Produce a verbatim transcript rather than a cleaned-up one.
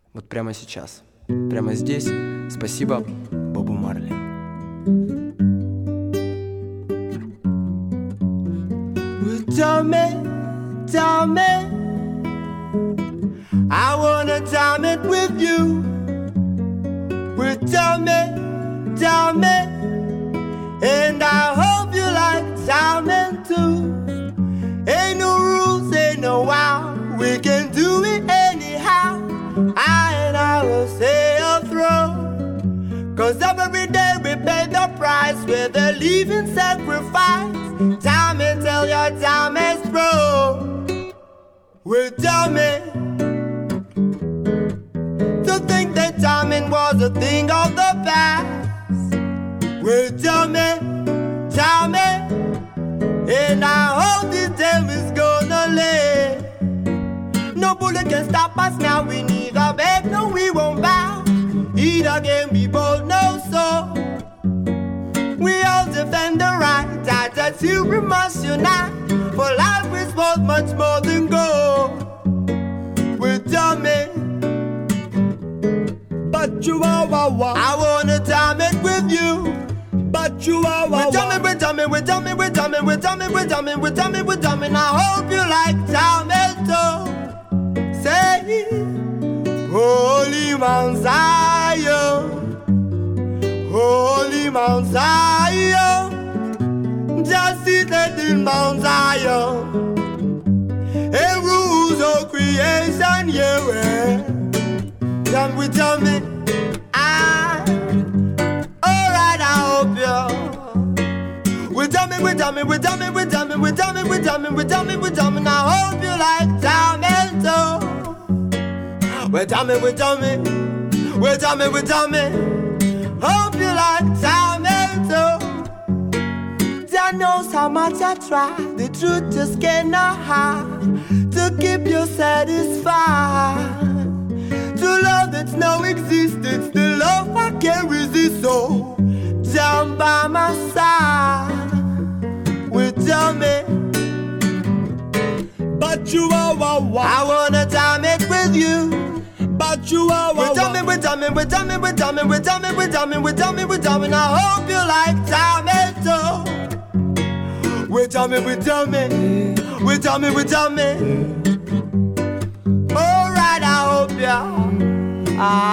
Вот прямо сейчас, прямо здесь. Спасибо Бобу Марли. Tell me, tell me, I wanna time it with you. Well, tell me, tell me, and I hope you like timing too. Ain't no rules, ain't no wow, we can do it anyhow. I and I will say a throw, cause every day we pay the price with a leaving sacrifice. Time and tell your time is through. Well, tell me, to think that timing was a thing of the past. Well, tell me, tell me, and I hope this time is gonna live. No bullet can stop us now, we neither beg, no we won't bow. Either can be bold, no so. We all defend the right, attitude we must unite. For life is worth much more than gold. Well, tell me, but you are wow, wow. I wanna time it with you, but you are wow, wow. Tell me, tell me, tell me, tell me, tell me, tell me, tell me, tell me. I hope you like time it too. Say, Holy Mount Zion, Holy Mount Zion, just seated in Mount Zion, and rules of creation, yeah. Tell me, tell me, I, alright, I hope you. Well, tell me, well, tell me, well, tell me, well, tell me, well, tell me, well, tell me, well, tell me, well, tell me, I hope you like time and so. Well, tell me, well, tell me, well, tell me, well, tell me, hope you like time and so. God knows how much I try, the truth just cannot hide, to keep you satisfied. To love that's no existence, the love I can't resist, so down by my side. Well, tell me, but you are wow, wow. I wanna time it with you, but you are wow, wow. Tell me, well, tell me, well, tell me, well, tell me, well, tell me, well, tell me, well, tell me, well, tell me, I hope you like time it too. Well, tell me, well, tell me, well, tell me, well, tell me. Alright, I hope you. Ah.